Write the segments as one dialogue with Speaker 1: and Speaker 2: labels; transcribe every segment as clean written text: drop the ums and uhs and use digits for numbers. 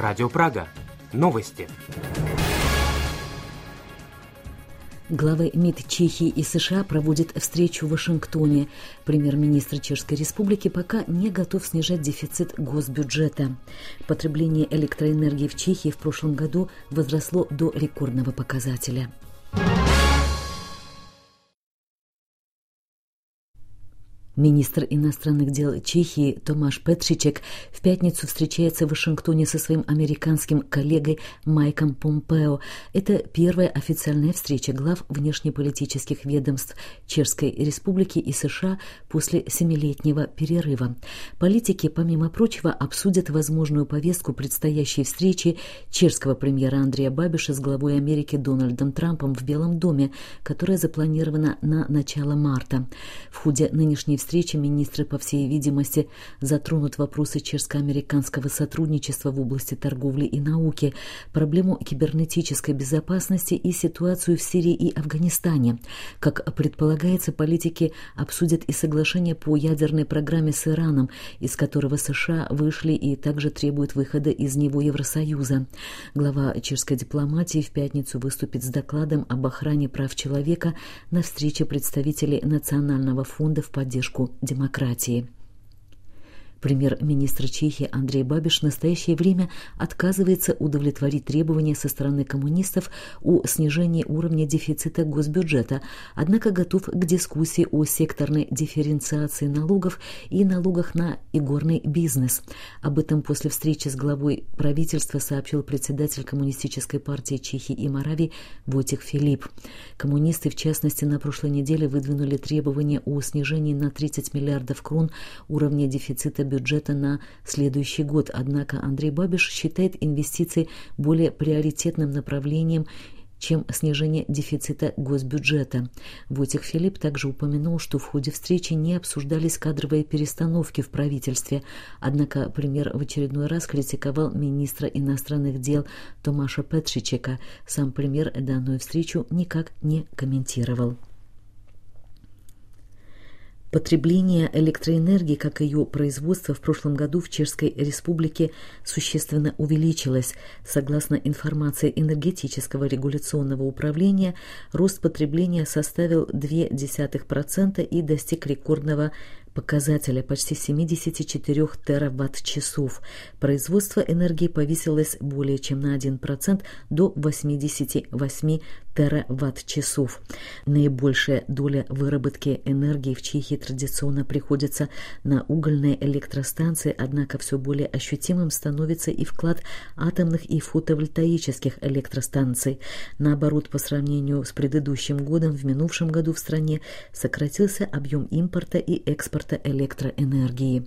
Speaker 1: Радио Прага. Новости.
Speaker 2: Главы МИД Чехии и США проводят встречу в Вашингтоне. Премьер-министр Чешской Республики пока не готов снижать дефицит госбюджета. Потребление электроэнергии в Чехии в прошлом году возросло до рекордного показателя. Министр иностранных дел Чехии Томаш Петричек в пятницу встречается в Вашингтоне со своим американским коллегой Майком Помпео. Это первая официальная встреча глав внешнеполитических ведомств Чешской Республики и США после 7-летнего перерыва. Политики, помимо прочего, обсудят возможную повестку предстоящей встречи чешского премьера Андрея Бабиша с главой Америки Дональдом Трампом в Белом доме, которая запланирована на начало марта. В ходе нынешней встречи министры, по всей видимости, затронут вопросы чешско-американского сотрудничества в области торговли и науки, проблему кибернетической безопасности и ситуацию в Сирии и Афганистане. Как предполагается, политики обсудят и соглашение по ядерной программе с Ираном, из которого США вышли и также требуют выхода из него Евросоюза. Глава чешской дипломатии в пятницу выступит с докладом об охране прав человека на встрече представителей Национального фонда в поддержку демократии. Премьер-министр Чехии Андрей Бабиш в настоящее время отказывается удовлетворить требования со стороны коммунистов о снижении уровня дефицита госбюджета, однако готов к дискуссии о секторной дифференциации налогов и налогах на игорный бизнес. Об этом после встречи с главой правительства сообщил председатель Коммунистической партии Чехии и Моравии Войтех Филип. Коммунисты, в частности, на прошлой неделе выдвинули требования о снижении на 30 миллиардов крон уровня дефицита бюджета на следующий год. Однако Андрей Бабиш считает инвестиции более приоритетным направлением, чем снижение дефицита госбюджета. Войтех Филип также упомянул, что в ходе встречи не обсуждались кадровые перестановки в правительстве. Однако премьер в очередной раз критиковал министра иностранных дел Томаша Петричека. Сам премьер данную встречу никак не комментировал. Потребление электроэнергии, как и ее производство, в прошлом году в Чешской Республике существенно увеличилось. Согласно информации энергетического регуляционного управления, рост потребления составил 0,2% и достиг рекордного показателя почти 74 тераватт-часов. Производство энергии повысилось более чем на 1% до 88 тераватт-часов. Наибольшая доля выработки энергии в Чехии традиционно приходится на угольные электростанции, однако все более ощутимым становится и вклад атомных и фотовольтаических электростанций. Наоборот, по сравнению с предыдущим годом, в минувшем году в стране сократился объем импорта и экспорта электроэнергии.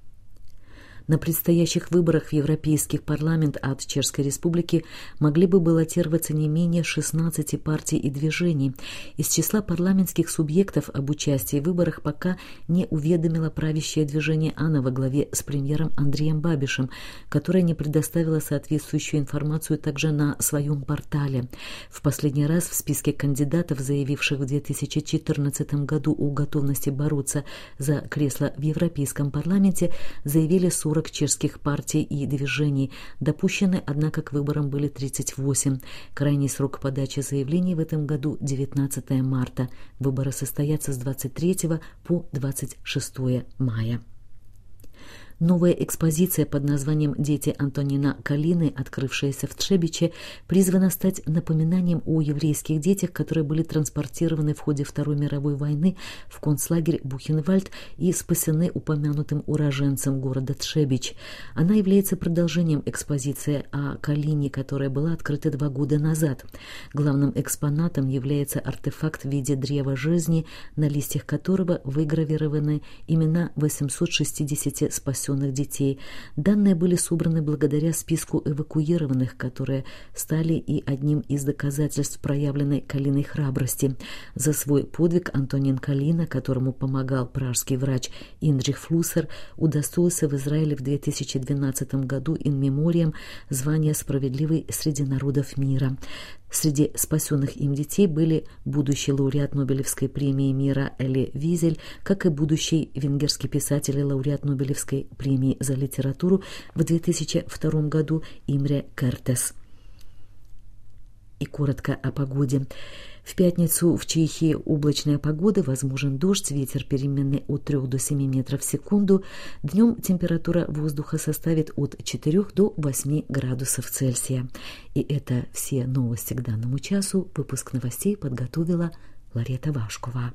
Speaker 2: На предстоящих выборах в Европейский парламент от Чешской Республики могли бы баллотироваться не менее 16 партий и движений. Из числа парламентских субъектов об участии в выборах пока не уведомило правящее движение АНА во главе с премьером Андреем Бабишем, которое не предоставило соответствующую информацию также на своем портале. В последний раз в списке кандидатов, заявивших в 2014 году о готовности бороться за кресло в Европейском парламенте, заявили 40 чешских партий и движений. Допущены, однако, к выборам были 38. Крайний срок подачи заявлений в этом году 19 марта. Выборы состоятся с 23 по 26 мая. Новая экспозиция под названием «Дети Антонина Калины», открывшаяся в Třebíči, призвана стать напоминанием о еврейских детях, которые были транспортированы в ходе Второй мировой войны в концлагерь Бухенвальд и спасены упомянутым уроженцем города Třebíč. Она является продолжением экспозиции о Калине, которая была открыта 2 года назад. Главным экспонатом является артефакт в виде древа жизни, на листьях которого выгравированы имена 860 спасенных детей. Данные были собраны благодаря списку эвакуированных, которые стали и одним из доказательств проявленной Калиной храбрости. За свой подвиг Антонин Калина, которому помогал пражский врач Индрих Флюсер, удостоился в Израиле в 2012 году in memoriam звания «Справедливый среди народов мира». Среди спасенных им детей были будущий лауреат Нобелевской премии мира Эли Визель, как и будущий венгерский писатель и лауреат Нобелевской премии за литературу в 2002 году Имре Кертес. И коротко о погоде. В пятницу в Чехии облачная погода, возможен дождь, ветер переменный от 3 до 7 метров в секунду. Днем температура воздуха составит от 4 до 8 градусов Цельсия. И это все новости к данному часу. Выпуск новостей подготовила Ларета Вашкова.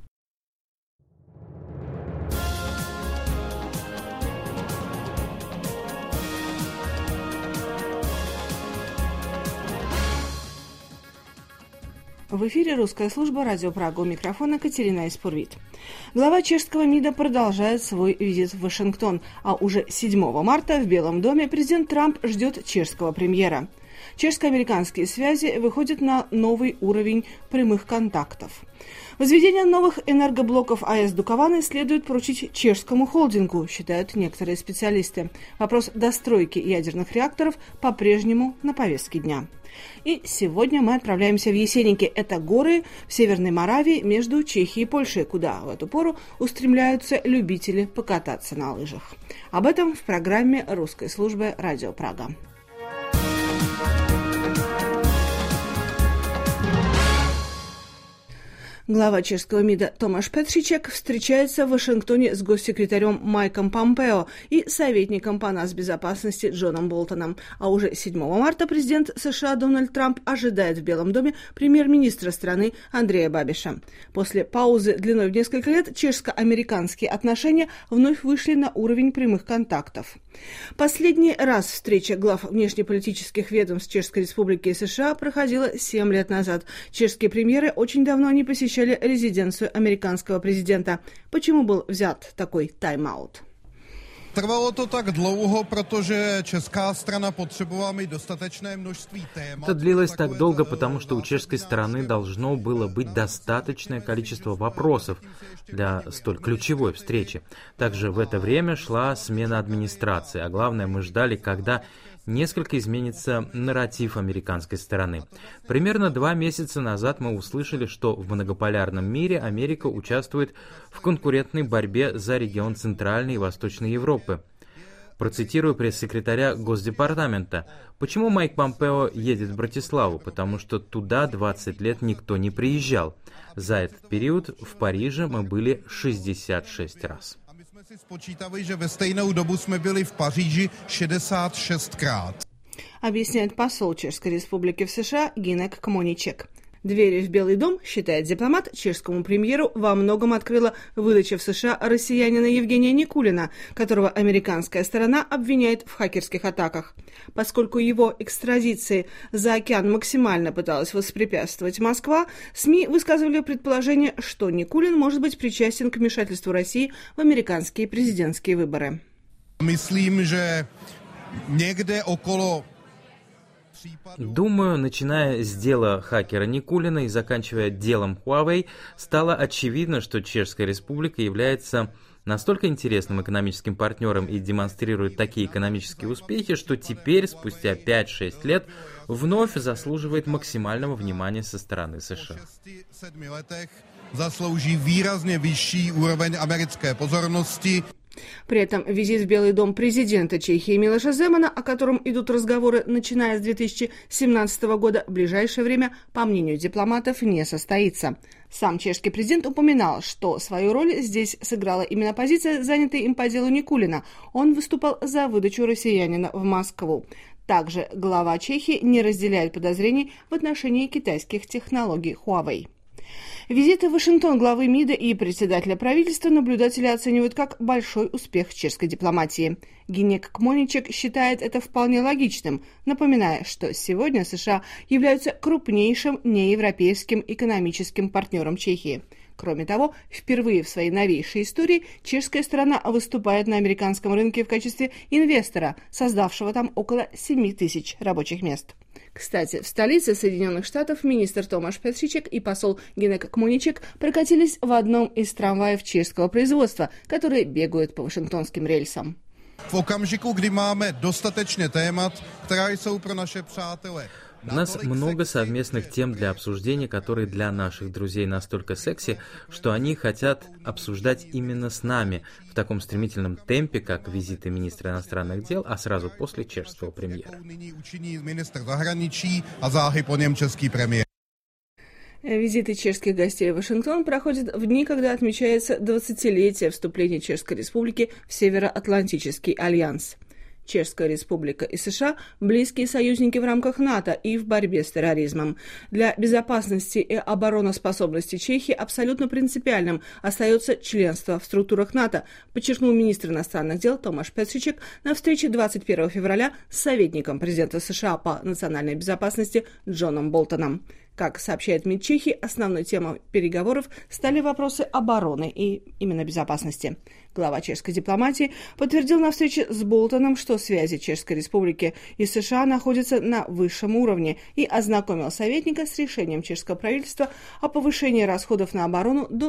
Speaker 3: В эфире русская служба «Радио Прага». У микрофона Катерина Испурвит. Глава чешского МИДа продолжает свой визит в Вашингтон, а уже 7 марта в Белом доме президент Трамп ждет чешского премьера. Чешско-американские связи выходят на новый уровень прямых контактов. Возведение новых энергоблоков АЭС Дукованы следует поручить чешскому холдингу, считают некоторые специалисты. Вопрос достройки ядерных реакторов по-прежнему на повестке дня. И сегодня мы отправляемся в Есеники. Это горы в Северной Моравии между Чехией и Польшей, куда в эту пору устремляются любители покататься на лыжах. Об этом в программе русской службы «Радио Прага». Глава чешского МИДа Томаш Петричек встречается в Вашингтоне с госсекретарем Майком Помпео и советником по нацбезопасности Джоном Болтоном. А уже 7 марта президент США Дональд Трамп ожидает в Белом доме премьер-министра страны Андрея Бабиша. После паузы длиной в несколько лет чешско-американские отношения вновь вышли на уровень прямых контактов. Последний раз встреча глав внешнеполитических ведомств Чешской Республики и США проходила 7 лет назад. Чешские премьеры очень давно не посещали резиденцию американского президента. Почему был взят такой тайм-аут?
Speaker 4: Trvalo to tak dlouho, protože česká strana potřebovala mít dostatečné množství témat.
Speaker 5: Это длилось так долго, потому что у чешской стороны должно было быть достаточное количество вопросов для столь ключевой встречи. Также в это время шла смена администрации, а главное, мы ждали, когда несколько изменится нарратив американской стороны. Примерно 2 месяца назад мы услышали, что в многополярном мире Америка участвует в конкурентной борьбе за регион Центральной и Восточной Европы. Процитирую пресс-секретаря Госдепартамента. Почему Майк Помпео едет в Братиславу? Потому что туда 20 лет никто не приезжал. За этот период в Париже мы были 66 раз.
Speaker 4: Si spočítali, že ve stejnou dobu jsme byli v Paříži 66krát.
Speaker 3: Объясняет посол Чешской Республики в США Гинек Кмоничек. Двери в Белый дом, считает дипломат, чешскому премьеру во многом открыла выдача в США россиянина Евгения Никулина, которого американская сторона обвиняет в хакерских атаках. Поскольку его экстрадиции за океан максимально пыталась воспрепятствовать Москва, СМИ высказывали предположение, что Никулин может быть причастен к вмешательству России в американские президентские выборы.
Speaker 4: Myslím, že někde okolo.
Speaker 5: Думаю, начиная с дела хакера Никулина и заканчивая делом Huawei, стало очевидно, что Чешская Республика является настолько интересным экономическим партнером и демонстрирует такие экономические успехи, что теперь, спустя 5-6 лет, вновь заслуживает максимального внимания со стороны США.
Speaker 4: Заслужí výrazně vyšší úroveň americké pozornosti.
Speaker 3: При этом визит в Белый дом президента Чехии Милоша Земана, о котором идут разговоры, начиная с 2017 года, в ближайшее время, по мнению дипломатов, не состоится. Сам чешский президент упоминал, что свою роль здесь сыграла именно позиция, занятая им по делу Никулина. Он выступал за выдачу россиянина в Москву. Также глава Чехии не разделяет подозрений в отношении китайских технологий Huawei. Визиты в Вашингтон главы МИДа и председателя правительства наблюдатели оценивают как большой успех чешской дипломатии. Гинек Кмоничек считает это вполне логичным, напоминая, что сегодня США являются крупнейшим неевропейским экономическим партнером Чехии. Кроме того, впервые в своей новейшей истории чешская сторона выступает на американском рынке в качестве инвестора, создавшего там около 7 тысяч рабочих мест. Кстати, в столице Соединенных Штатов министр Томаш Петричек и посол Гинек Кмоничек прокатились в одном из трамваев чешского производства, которые бегают по вашингтонским рельсам.
Speaker 4: V okamžiku, kdy máme dostatečně témat, která jsou pro naše přátele.
Speaker 5: У нас много совместных тем для обсуждения, которые для наших друзей настолько секси, что они хотят обсуждать именно с нами в таком стремительном темпе, как визиты министра иностранных дел, а сразу после чешского премьера.
Speaker 3: Визиты чешских гостей в Вашингтон проходят в дни, когда отмечается 20-летие вступления Чешской Республики в Североатлантический альянс. Чешская Республика и США – близкие союзники в рамках НАТО и в борьбе с терроризмом. Для безопасности и обороноспособности Чехии абсолютно принципиальным остается членство в структурах НАТО, подчеркнул министр иностранных дел Томаш Петричек на встрече 21 февраля с советником президента США по национальной безопасности Джоном Болтоном. Как сообщает МИД Чехии, основной темой переговоров стали вопросы обороны и именно безопасности. Глава чешской дипломатии подтвердил на встрече с Болтоном, что связи Чешской Республики и США находятся на высшем уровне, и ознакомил советника с решением чешского правительства о повышении расходов на оборону до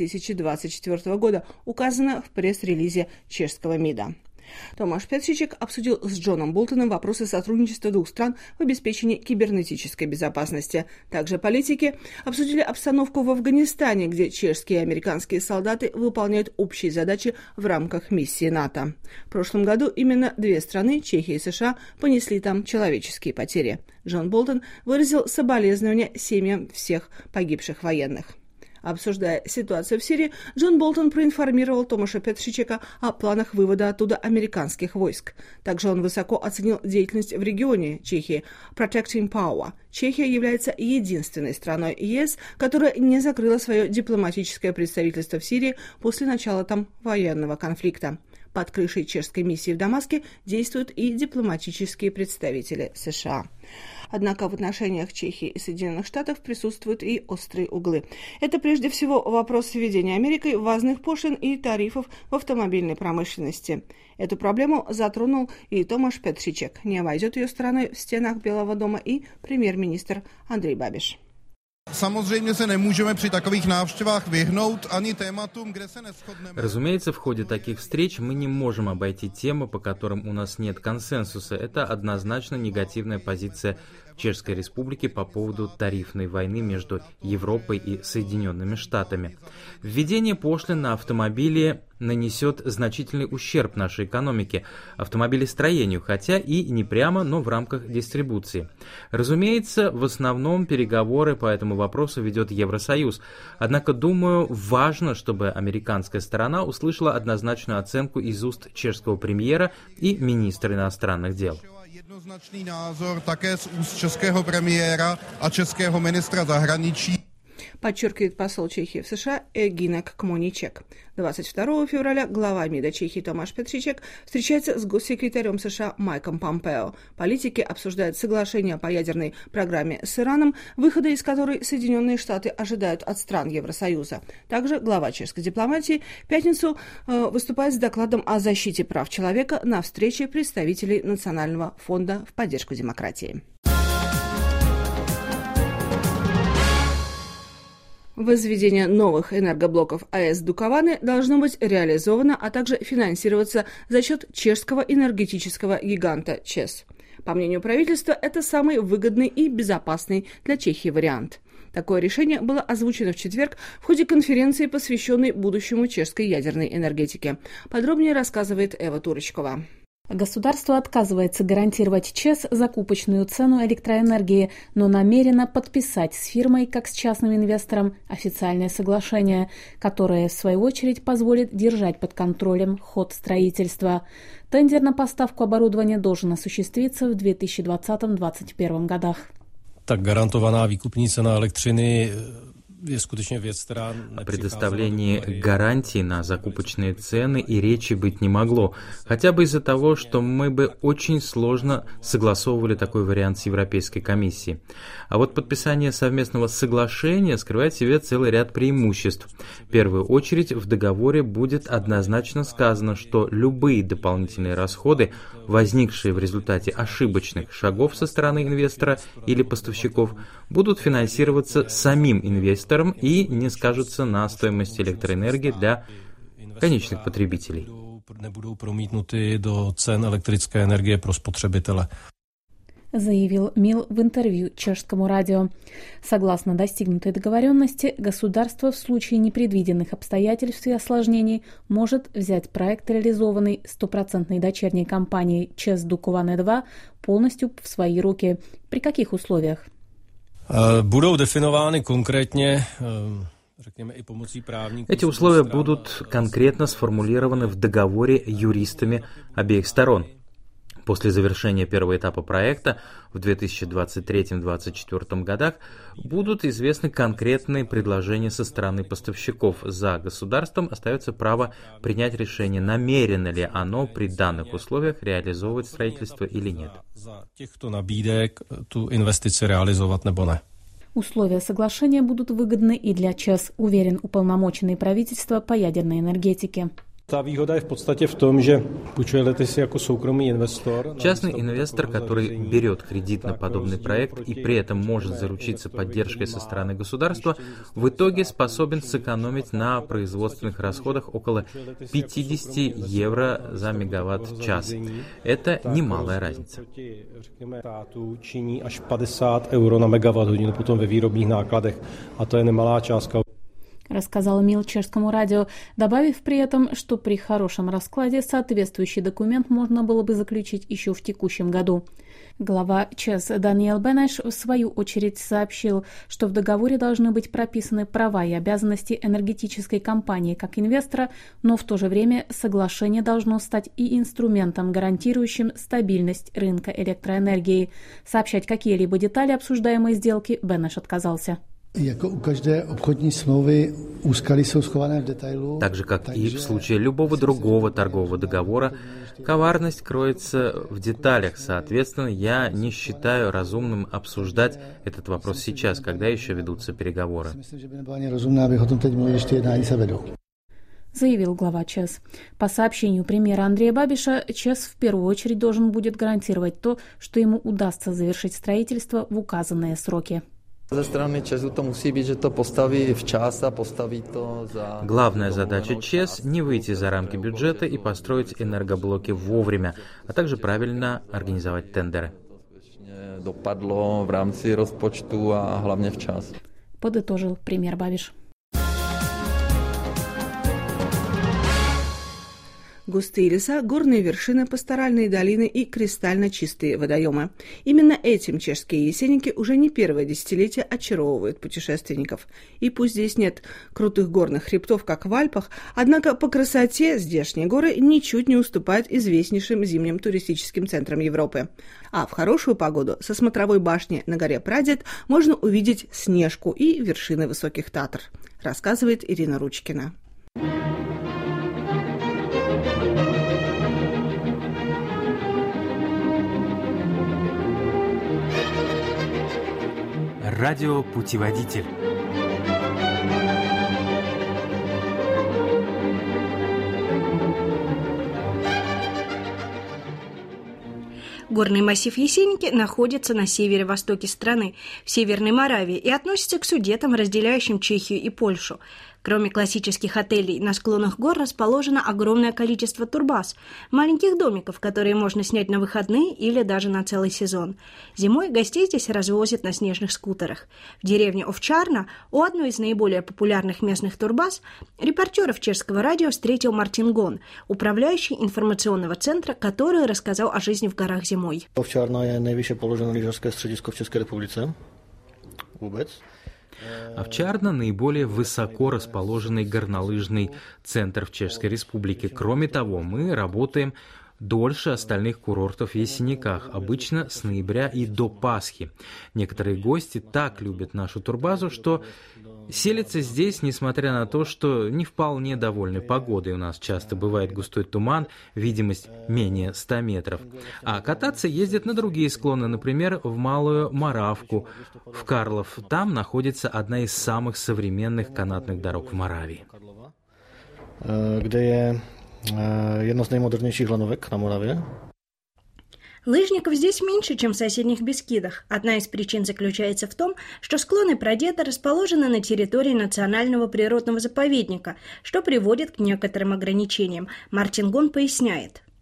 Speaker 3: 2024 года, указано в пресс-релизе чешского МИДа. Томаш Петричек обсудил с Джоном Болтоном вопросы сотрудничества двух стран в обеспечении кибернетической безопасности. Также политики обсудили обстановку в Афганистане, где чешские и американские солдаты выполняют общие задачи в рамках миссии НАТО. В прошлом году именно две страны, Чехия и США, понесли там человеческие потери. Джон Болтон выразил соболезнования семьям всех погибших военных. Обсуждая ситуацию в Сирии, Джон Болтон проинформировал Томаша Петричека о планах вывода оттуда американских войск. Также он высоко оценил деятельность в регионе Чехии Protecting Power. Чехия является единственной страной ЕС, которая не закрыла свое дипломатическое представительство в Сирии после начала там военного конфликта. Под крышей чешской миссии в Дамаске действуют и дипломатические представители США. Однако в отношениях Чехии и Соединенных Штатов присутствуют и острые углы. Это прежде всего вопрос введения Америкой ввозных пошлин и тарифов в автомобильной промышленности. Эту проблему затронул и Томаш Петричек. Не обойдет ее стороной в стенах Белого дома и премьер-министр Андрей Бабиш.
Speaker 4: Samozřejmě se nemůžeme při takových návštěvách vyhnout ani tématům, kde se neshodneme.
Speaker 5: Разумеется, в ходе таких встреч мы не можем обойти темы, по которым у нас нет консенсуса. Это однозначно негативная позиция Чешской Республики по поводу тарифной войны между Европой и Соединенными Штатами. Введение пошлин на автомобили нанесет значительный ущерб нашей экономике, автомобилестроению, хотя и не прямо, но в рамках дистрибуции. Разумеется, в основном переговоры по этому вопросу ведет Евросоюз. Однако, думаю, важно, чтобы американская сторона услышала однозначную оценку из уст чешского премьера и министра иностранных дел.
Speaker 4: Jednoznačný názor také z úst českého premiéra a českého ministra zahraničí.
Speaker 3: Подчеркивает посол Чехии в США Эгинек Кмоничек. 22 февраля глава МИДа Чехии Томаш Петричек встречается с госсекретарем США Майком Помпео. Политики обсуждают соглашение по ядерной программе с Ираном, выхода из которой Соединенные Штаты ожидают от стран Евросоюза. Также глава чешской дипломатии в пятницу выступает с докладом о защите прав человека на встрече представителей Национального фонда в поддержку демократии. Возведение новых энергоблоков АЭС Дукованы должно быть реализовано, а также финансироваться за счет чешского энергетического гиганта ЧЕС. По мнению правительства, это самый выгодный и безопасный для Чехии вариант. Такое решение было озвучено в четверг в ходе конференции, посвященной будущему чешской ядерной энергетике. Подробнее рассказывает Эва Турочкова.
Speaker 6: Государство отказывается гарантировать ЧЕС закупочную цену электроэнергии, но намерено подписать с фирмой, как с частным инвестором, официальное соглашение, которое, в свою очередь, позволит держать под контролем ход строительства. Тендер на поставку оборудования должен осуществиться в 2020-2021 годах.
Speaker 7: Так гарантованная výkupní cena elektřiny
Speaker 5: О предоставлении гарантий на закупочные цены и речи быть не могло, хотя бы из-за того, что мы бы очень сложно согласовывали такой вариант с Европейской комиссией. А вот подписание совместного соглашения скрывает в себе целый ряд преимуществ. В первую очередь в договоре будет однозначно сказано, что любые дополнительные расходы, возникшие в результате ошибочных шагов со стороны инвестора или поставщиков, будут финансироваться самим инвестором и не скажутся на стоимости электроэнергии для конечных потребителей.
Speaker 7: Nebudou promítnuty do cen elektrické energie pro spotřebitele.
Speaker 6: заявил МИЛ в интервью чешскому радио. Согласно достигнутой договоренности, государство в случае непредвиденных обстоятельств и осложнений может взять проект, реализованный 100% дочерней компанией ЧЕС Dukovany-2, полностью в свои руки. При каких условиях?
Speaker 7: Budou definovány konkrétně.
Speaker 5: Эти условия будут конкретно сформулированы в договоре юристами обеих сторон. После завершения первого этапа проекта в 2023-2024 годах будут известны конкретные предложения со стороны поставщиков. За государством остается право принять решение, намерено ли оно при данных условиях реализовывать строительство или нет.
Speaker 7: За těchto nabídek tu investici realizovat nebo ne.
Speaker 6: Условия соглашения будут выгодны и для ЧЕС, уверен уполномоченный правительства по ядерной энергетике.
Speaker 7: Ta výhoda je v podstatě v tom, že půjčujete si jako soukromý investor.
Speaker 5: Частный инвестор, который берет кредит на подобный проект и при этом может заручиться поддержкой со стороны государства, в итоге способен сэкономить на производственных расходах около 50 евро за мегаватт-час. Это немалая разница.
Speaker 7: Činí až 50 euro na megawatt-hodinu potom ve výrobních nákladech, a to je nemalá částka.
Speaker 6: Рассказал МИЛ чешскому радио, добавив при этом, что при хорошем раскладе соответствующий документ можно было бы заключить еще в текущем году. Глава ЧЕС Даниэл Бенеш в свою очередь сообщил, что в договоре должны быть прописаны права и обязанности энергетической компании как инвестора, но в то же время соглашение должно стать и инструментом, гарантирующим стабильность рынка электроэнергии. Сообщать какие-либо детали обсуждаемой сделки Бенеш отказался.
Speaker 8: Jako u každé obchodní smlouvy úskaly jsou schované v detailu.
Speaker 5: Так же, как и в случае любого другого торгового договора, коварность кроется в деталях. Соответственно, я не считаю разумным обсуждать этот вопрос сейчас, когда еще ведутся переговоры.
Speaker 8: Myslím, že by nebylo ani rozumné, abych o tom teď mluvil, ještě jednání se vedou.
Speaker 6: Заявил глава ЧЕС. По сообщению премьера Андрея Бабиша, ЧЕС в первую очередь должен будет гарантировать то, что ему удастся завершить строительство в указанные сроки.
Speaker 9: Ze strany ČESu to musí být, že to postaví včas a postaví to za...
Speaker 5: Главная задача ČES – не выйти за рамки бюджета и построить энергоблоки вовремя, а также правильно организовать тендеры.
Speaker 9: Dopadlo v rámci rozpočtu a hlavně včas.
Speaker 6: Подытожил премьер Бабиш.
Speaker 3: Густые леса, горные вершины, пасторальные долины и кристально чистые водоемы. Именно этим чешские есенники уже не первое десятилетие очаровывают путешественников. И пусть здесь нет крутых горных хребтов, как в Альпах, однако по красоте здешние горы ничуть не уступают известнейшим зимним туристическим центрам Европы. А в хорошую погоду со смотровой башни на горе Прадед можно увидеть Снежку и вершины высоких Татр, рассказывает Ирина Ручкина.
Speaker 1: Радиопутеводитель.
Speaker 10: Горный массив Есенники находится на северо-востоке страны, в Северной Моравии, и относится к Судетам, разделяющим Чехию и Польшу. Кроме классических отелей, на склонах гор расположено огромное количество турбаз, маленьких домиков, которые можно снять на выходные или даже на целый сезон. Зимой гостей здесь развозят на снежных скутерах. В деревне Овчарна, у одной из наиболее популярных местных турбаз, репортеров чешского радио встретил Мартин Гон, управляющий информационного центра, который рассказал о жизни в горах зимой.
Speaker 8: Овчарna je nejvyšší položené lyžařské středisko v České republice. Vůbec.
Speaker 5: Овчарна – наиболее высоко расположенный горнолыжный центр в Чешской Республике. Кроме того, мы работаем дольше остальных курортов в Есенниках, обычно с ноября и до Пасхи. Некоторые гости так любят нашу турбазу, что селятся здесь, несмотря на то, что не вполне довольны погодой. У нас часто бывает густой туман, видимость менее 100 метров. А кататься ездят на другие склоны, например, в Малую Моравку, в Карлов. Там находится одна из самых современных канатных дорог в Моравии.
Speaker 8: Kde je jedna z nejmodernějších lanovek na Moravě.
Speaker 10: Лыжников здесь меньше, чем в соседних Бескидах. Одна из причин заключается в том, что склоны Прадеда расположены на территории национального природного заповедника, что приводит к некоторым ограничениям. Мартин Гон поясняет.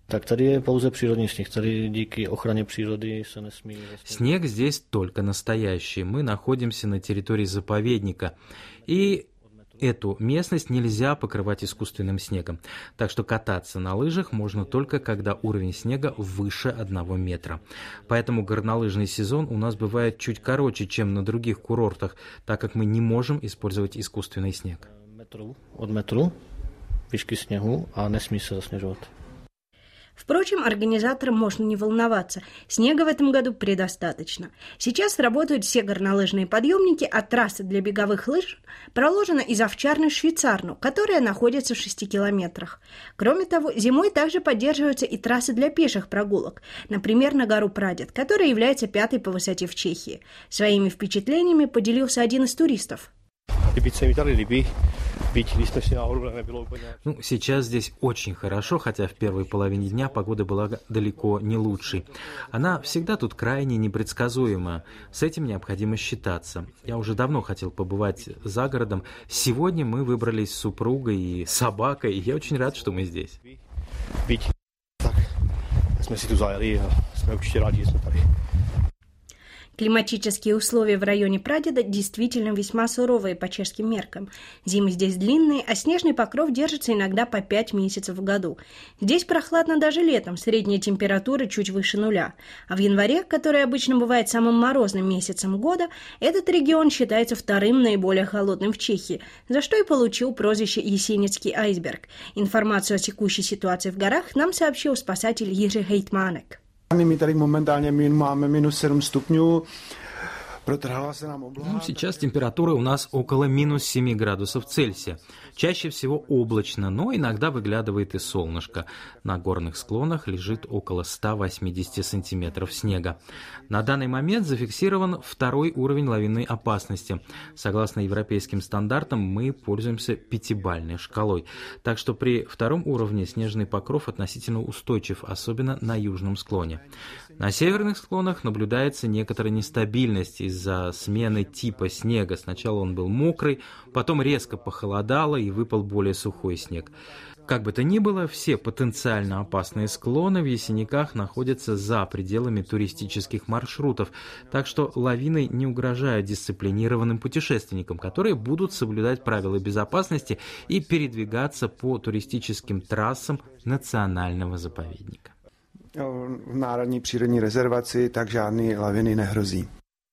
Speaker 8: Так tady je pouze přírodní sněh, tady díky ochraně přírody se nesmí...
Speaker 5: Снег здесь только настоящий. Мы находимся на территории заповедника. И эту местность нельзя покрывать искусственным снегом. Так что кататься на лыжах можно только, когда уровень снега выше 1 метра. Поэтому горнолыжный сезон у нас бывает чуть короче, чем на других курортах, так как мы не можем использовать искусственный снег.
Speaker 8: От метру výšky sněhu a nesmí se zasněžovat.
Speaker 10: Впрочем, организаторам можно не волноваться. Снега в этом году предостаточно. Сейчас работают все горнолыжные подъемники, а трасса для беговых лыж проложена из Овчарной в Швейцарну, которая находится в 6 километрах. Кроме того, зимой также поддерживаются и трассы для пеших прогулок, например, на гору Прадед, которая является 5-й по высоте в Чехии. Своими впечатлениями поделился один из туристов.
Speaker 5: Сейчас здесь очень хорошо, хотя в первой половине дня погода была далеко не лучшей. Она всегда тут крайне непредсказуема. С этим необходимо считаться. Я уже давно хотел побывать за городом. Сегодня мы выбрались с супругой и собакой, и я очень рад, что мы здесь.
Speaker 10: Климатические условия в районе Прадеда действительно весьма суровые по чешским меркам. Зимы здесь длинные, а снежный покров держится иногда по 5 месяцев в году. Здесь прохладно даже летом, средняя температура чуть выше 0. А в январе, который обычно бывает самым морозным месяцем года, этот регион считается вторым наиболее холодным в Чехии, за что и получил прозвище «Есенинский айсберг». Информацию о текущей ситуации в горах нам сообщил спасатель Jiří Hejtmánek.
Speaker 11: My tady momentálně máme -7 stupňů.
Speaker 5: Сейчас температура у нас около -7 градусов Цельсия. Чаще всего облачно, но иногда выглядывает и солнышко. На горных склонах лежит около 180 сантиметров снега. На данный момент зафиксирован 2-й уровень лавинной опасности. Согласно европейским стандартам, мы пользуемся 5-бальной шкалой. Так что при 2-м уровне снежный покров относительно устойчив, особенно на южном склоне. На северных склонах наблюдается некоторая нестабильность из-за смены типа снега. Сначала он был мокрый, потом резко похолодало и выпал более сухой снег. Как бы то ни было, все потенциально опасные склоны в Есениках находятся за пределами туристических маршрутов, так что лавины не угрожают дисциплинированным путешественникам, которые будут соблюдать правила безопасности и передвигаться по туристическим трассам национального заповедника.
Speaker 11: V národní přírodní rezervaci tak žádné laviny nehrozí.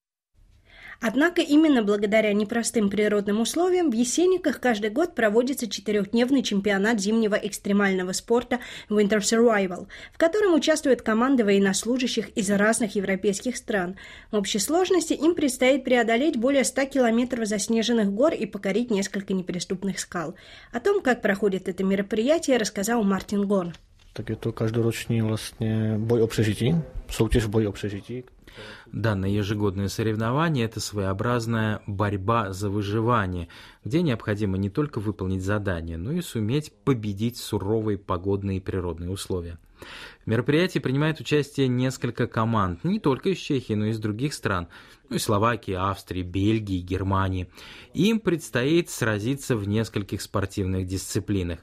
Speaker 10: Однако именно благодаря непростым природным условиям в Есениках каждый год проводится 4-дневный чемпионат зимнего экстремального спорта Winter Survival, в котором участвуют команды военнослужащих из разных европейских стран. В общей сложности им предстоит преодолеть более 100 километров заснеженных гор и покорить несколько неприступных скал. О том, как проходит это мероприятие, рассказал Мартин Гон.
Speaker 8: Tak je to každoroční vlastně boj o přežití, soutěž boj o přežití.
Speaker 5: Данное ежегодное соревнование – это своеобразная борьба за выживание, где необходимо не только выполнить задание, но и суметь победить суровые погодные и природные условия. В мероприятии принимает участие несколько команд, не только из Чехии, но и из других стран, из Словакии, Австрии, Бельгии, Германии. Им предстоит сразиться в нескольких спортивных дисциплинах.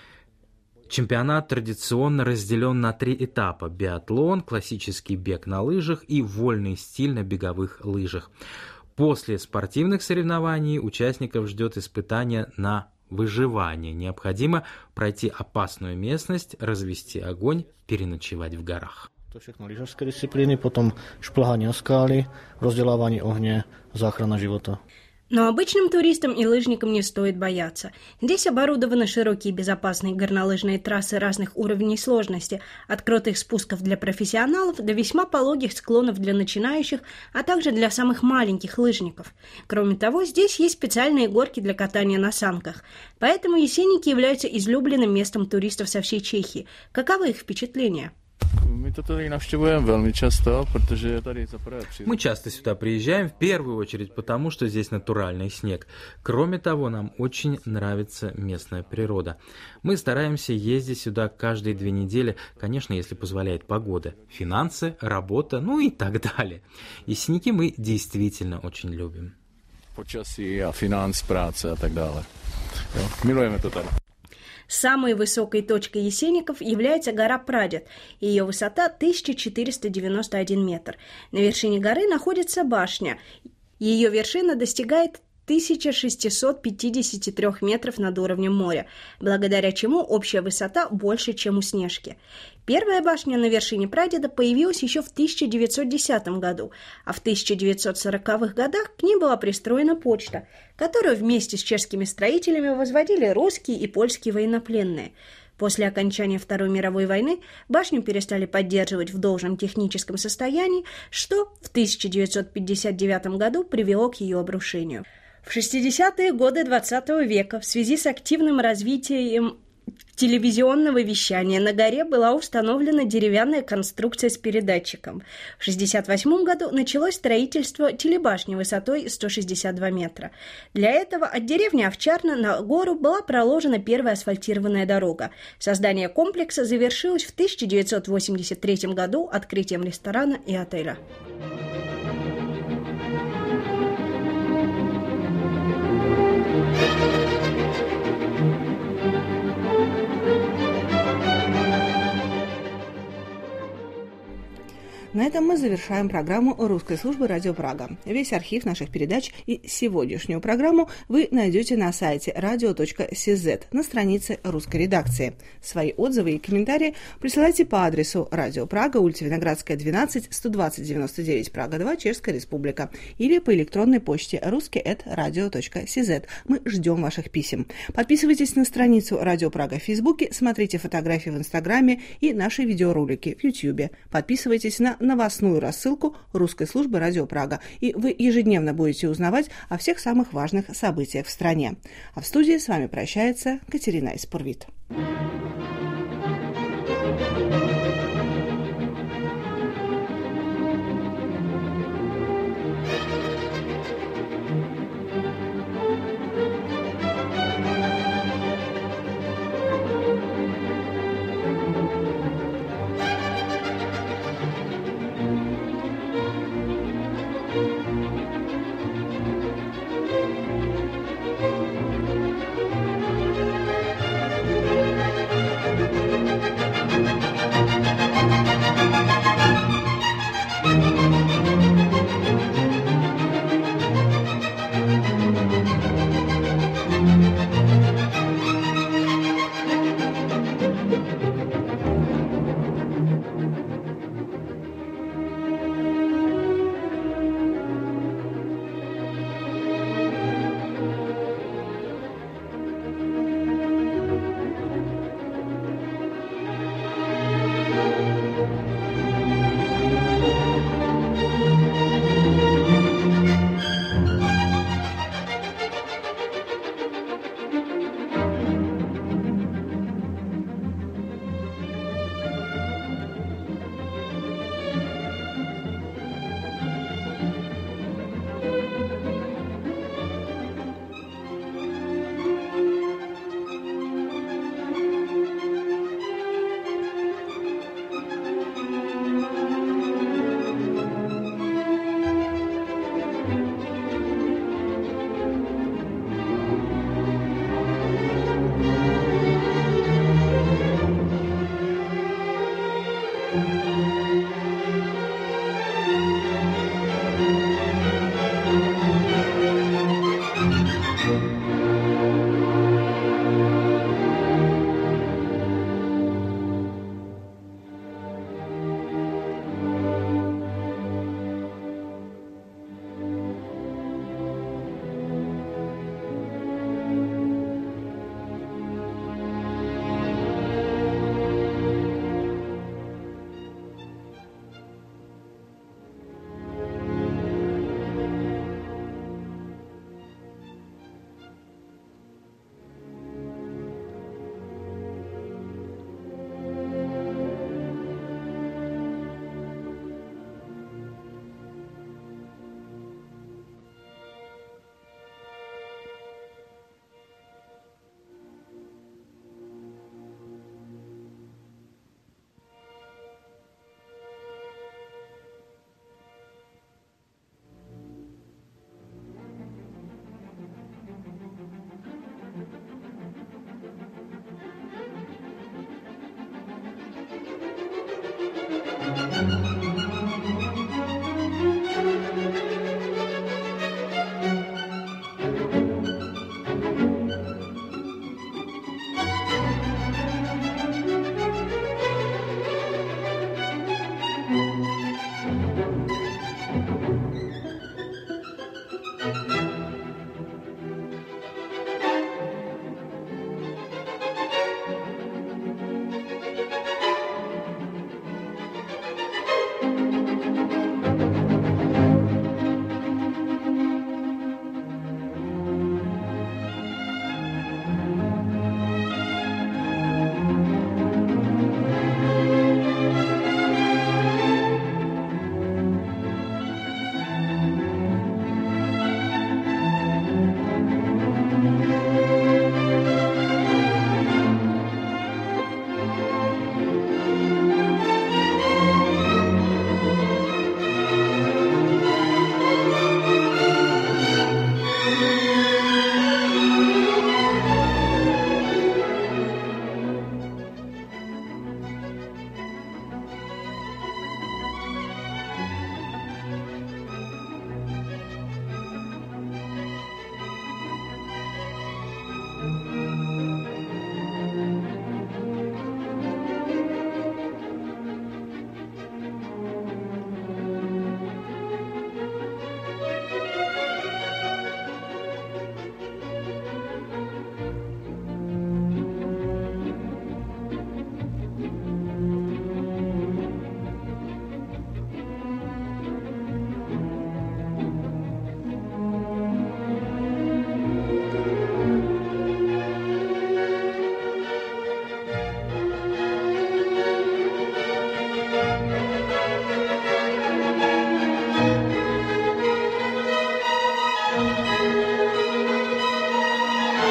Speaker 5: Чемпионат традиционно разделен на 3 этапа – биатлон, классический бег на лыжах и вольный стиль на беговых лыжах. После спортивных соревнований участников ждет испытание на выживание. Необходимо пройти опасную местность, развести огонь, переночевать в горах.
Speaker 8: To všechno lyžařské disciplíny, potom šplhání na skály, rozdělávání ohně, záchrana života.
Speaker 10: Но обычным туристам и лыжникам не стоит бояться. Здесь оборудованы широкие безопасные горнолыжные трассы разных уровней сложности, от крутых спусков для профессионалов до весьма пологих склонов для начинающих, а также для самых маленьких лыжников. Кроме того, здесь есть специальные горки для катания на санках. Поэтому Есеники являются излюбленным местом туристов со всей Чехии. Каковы их впечатления?
Speaker 9: My to tady navštěvujeme velmi často, protože je tady zaprvé příroda.
Speaker 5: Мы часто сюда приезжаем, в первую очередь потому, что здесь натуральный снег. Кроме того, нам очень нравится местная природа. Мы стараемся ездить сюда каждые 2 недели, конечно, если позволяет погода, финансы, работа, ну и так далее. Есеники мы действительно очень любим.
Speaker 9: Počasí a financ, práce a tak dále. Jo, milujeme to tady.
Speaker 10: Самой высокой точкой Есенников является гора Прадед. Ее высота 1491 метр. На вершине горы находится башня. Ее вершина достигает 1653 метров над уровнем моря, благодаря чему общая высота больше, чем у Снежки. Первая башня на вершине Прадеда появилась еще в 1910 году, а в 1940-х годах к ней была пристроена почта, которую вместе с чешскими строителями возводили русские и польские военнопленные. После окончания Второй мировой войны башню перестали поддерживать в должном техническом состоянии, что в 1959 году привело к ее обрушению. В 60-е годы XX века в связи с активным развитием телевизионного вещания на горе была установлена деревянная конструкция с передатчиком. В 1968 году началось строительство телебашни высотой 162 метра. Для этого от деревни Овчарна на гору была проложена первая асфальтированная дорога. Создание комплекса завершилось в 1983 году открытием ресторана и отеля.
Speaker 3: На этом мы завершаем программу русской службы «Радио Прага». Весь архив наших передач и сегодняшнюю программу вы найдете на сайте radio.cz на странице русской редакции. Свои отзывы и комментарии присылайте по адресу Радио Прага, улица Виноградская, 12, 120-99, Прага 2, Чешская Республика, или по электронной почте ruski@radio.cz. Мы ждем ваших писем. Подписывайтесь на страницу Радио Прага в Фейсбуке, смотрите фотографии в Инстаграме и наши видеоролики в Ютьюбе. Подписывайтесь на новостную рассылку русской службы «Радио Прага», и вы ежедневно будете узнавать о всех самых важных событиях в стране. А в студии с вами прощается Катерина Испурвит.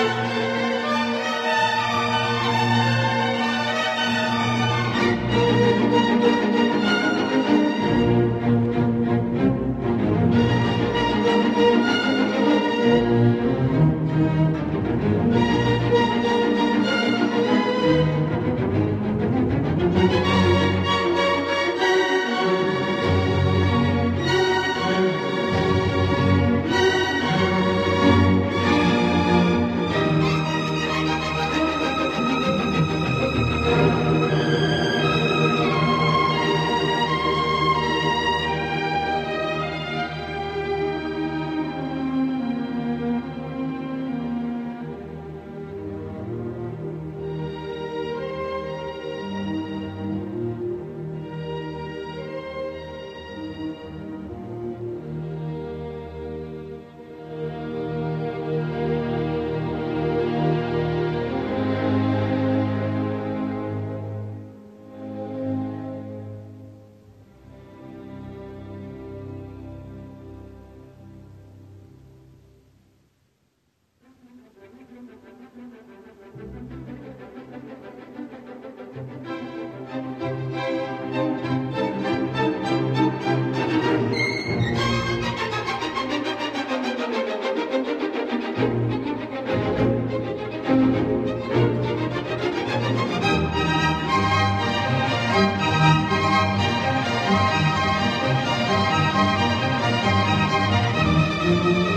Speaker 12: Thank you.